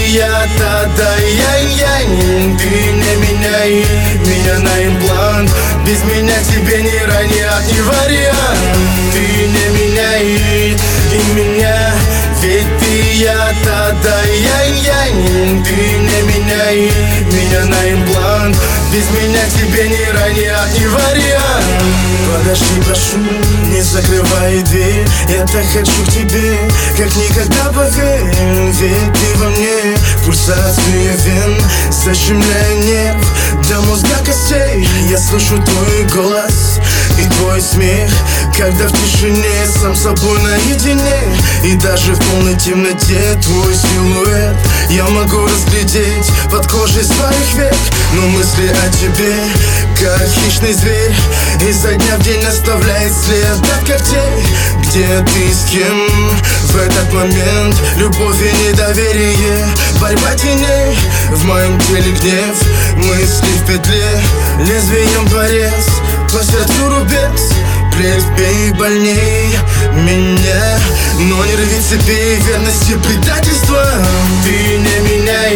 я тогда янь-янь. Ты не меняй меня на имплант. Без меня тебе ни ранее, ни вариант. Ты не меняй и меня, ведь ты я тогда янь-янь. Ты не меняй меня на имплант. Без меня тебе ни ранее, ни вариант. Подожди, прошу, не закрывай дверь. Я так хочу к тебе, как никогда, поверь. Ведь ты во мне, пульсацию вен, защемляя нерв до мозга костей. Я слышу твой голос и твой смех, когда в тишине сам собой наедине. И даже в полной темноте твой силуэт я могу разглядеть под кожей своих век. Но мысли о тебе, как хищный зверь, изо дня в день оставляет след от когтей. Где ты, с кем в этот момент? Любовь и недоверие, борьба теней. В моем теле гнев, мысли в петле, лезвием порез, по сердцу рубец. Плеть бей больней меня, но не рви цепей верности предательства. Ты не меняй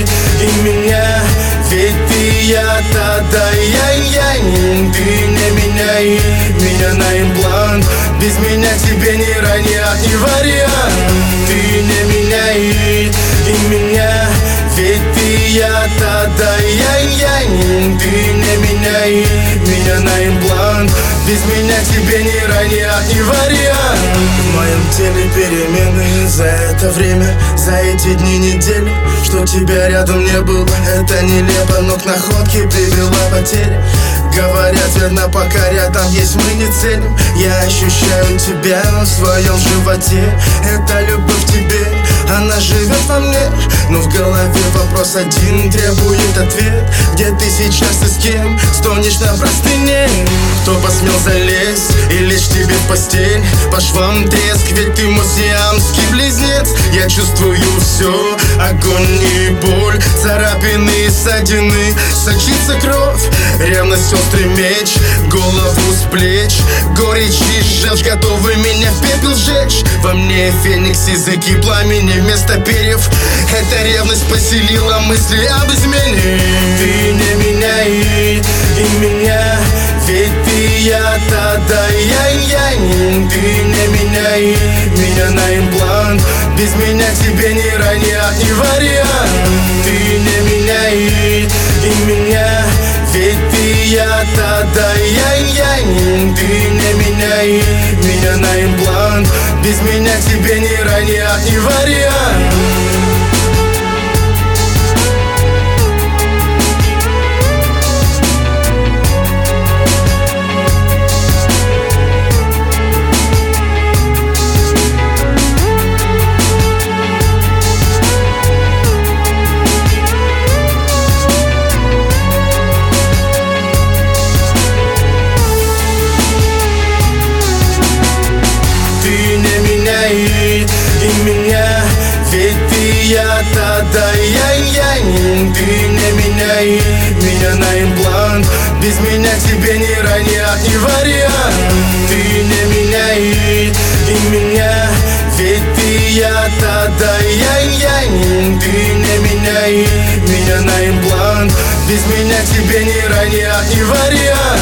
и меня, ведь ты я тогда янь-янь. Ты не меняй меня на имплант. Без меня тебе ни ранее, ни вариант. Ты не меняй и меня, ведь ты я тогда янь-янь. Ты не меняй меня на имплант. Без меня тебе ни ранее, ни вариант. В моем теле перемены за это время, за эти дни, недели, что тебя рядом не было. Это нелепо, но к находке привела потеря. Говорят, верно, пока рядом есть, мы не целим. Я ощущаю тебя в своем животе. Это любовь к тебе, она живет во мне. Но в голове вопрос один требует ответ. Где ты сейчас и с кем стонешь на простыне? Кто посмел залезть и лечь тебе в постель? По швам треск, ведь ты мой сиамский близнец. Я чувствую все, огонь и боль, царапины и ссадины, сочится кровь. Ревность острый меч, голову с плеч, горечь и желчь готовы меня в пепел сжечь. Во мне феникс, языки пламени вместо перьев. Эта ревность поселила мысли об измене. Ты не меняй и меня, ведь ты я тогда янь-янь. Ты не меняй меня на имплант. Без меня тебе ни ранее, ни вариант. Ты не меняй и меня, ведь ты я тогда янь-янь. Ты не меняй меня на имплант. Без меня тебе ни ранее, ни вариант. И меня, ведь ты я тогда янь-янь. Ты не меняй меня на имплант. Без меня тебе ни ранее, ни вариант. Ты не меняй и меня, ведь ты я тогда янь-янь. Ты не меняй меня на имплант. Без меня тебе ни ранее, ни вариант.